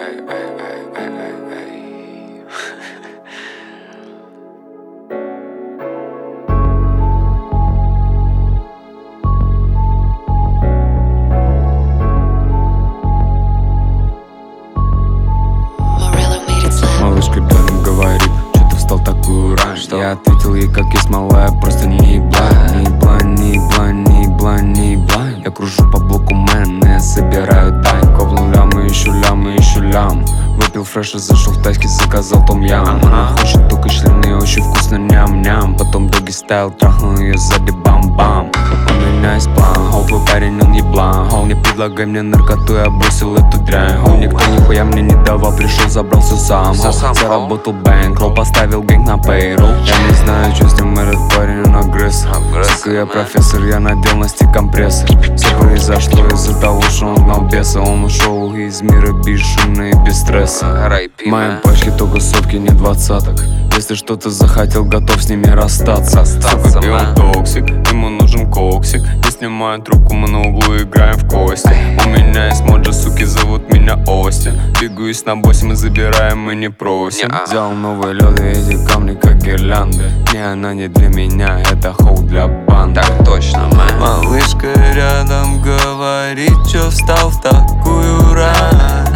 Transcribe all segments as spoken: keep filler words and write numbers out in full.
эй, эй, эй, эй, эй, эй. Малыш, когда нам говорит, что ты встал такую рань, что? Я ответил ей, как есть, малая, просто не еблань. Не еблань, не еблань, не еблань, не еблань. Я кружу по блоку, мэн, я собираю дань. Ковлю лямы, ищу лямы, ищу лям. Выпил фреша, зашел в тайский, заказал том-ям. Она хочет только члены, очень вкусно, ням-ням. Потом доги стайл, трахнул ее сзади, бам-бам. У меня есть план, хоу, твой парень, он еблан. Хоу, не предлагай мне наркоту, я бросил эту дрянь. Хоу, никто нихуя мне не давал, пришел, забрал все сам. Хоу, заработал бэнкролл, поставил гэнг на пейролл. Я не знаю, что с ним этот парень, он агрессор. Сука, я профессор, я надел на стик компрессор. Все произошло из-за того, что он гнал беса. Он ушел из мира бесшумно и без стресса. В моем пачке только сотки, не двадцаток. Если что-то захотел, готов с ними расстаться. Сука, и он токсик, ему нужен коксик. Не снимаю трубку, мы на углу играем в кости. У меня есть моджа, суки, зовут меня Остин. Двигаюсь на боссе, мы забираем, мы не просим. Взял новые лёды, эти камни как гирлянды. Не, она не для меня, это хоу для банды. Так точно, мэн. Малышка рядом говорит, чё встал в такую рань.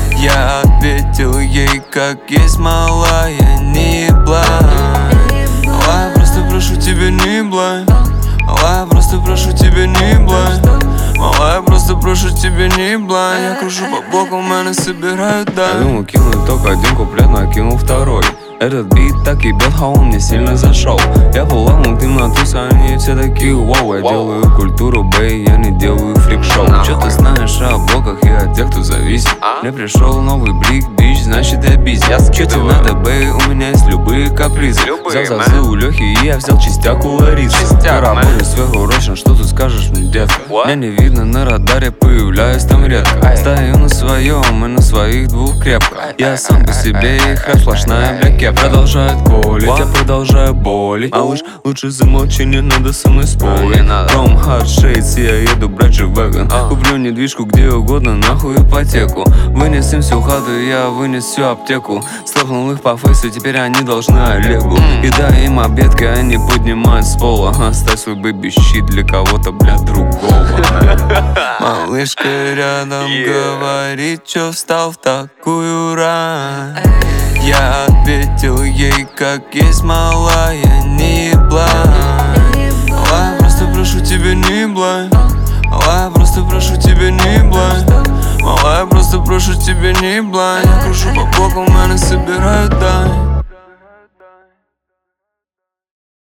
Я ответил ей, как есть, малая, не еблань. Малая, просто прошу тебя, не еблань. Малая, просто прошу тебя, не еблань. Малая, просто прошу тебя, не еблань. Я кружу по блоку, мене собирают дань. Я думал, кинуть только один куплет, но кинул второй. Этот бит так ебет, а он мне сильно зашел. Я поламал темноту, они все такие вау. Я делаю культуру, бэй, я не делаю фрик-шоу. Чё ты знаешь о блоках и о тех, кто зависит? Мне пришел новый блик, бич, значит я бизи. Чё тебе надо, бэй, у меня есть любые капризы. Взял зазы у Лёхи, и я взял чистяк у Ларисы. Я работаю сверхурочно, что ты скажешь мне, детка? Меня не видно на радаре, появляюсь там редко. Стою на своем и на своих двух крепко. Я сам по себе и хэп, сплошная бляке. Продолжает колить, я продолжаю болеть. Малыш, лучше замолчи, не надо со мной спорить. Ром, hard shades, я еду брать же веган. Куплю недвижку где угодно, нахуй ипотеку. Вынес им всю хату, я вынес всю аптеку. Слопнул их по фейсу, теперь они должны Олегу. И дай им обедки, они поднимают с пола. Оставь свой бэби-щит для кого-то, бля, другого. Малышка рядом говорит, чё встал в такую рань. Я ответил ей, как есть, малая, не еблань. Малая, просто прошу тебя, не еблань. Малая, просто прошу тебя, не еблань. Малая, просто прошу тебя, не еблань. Я кружу по блоку, мене собирают дань.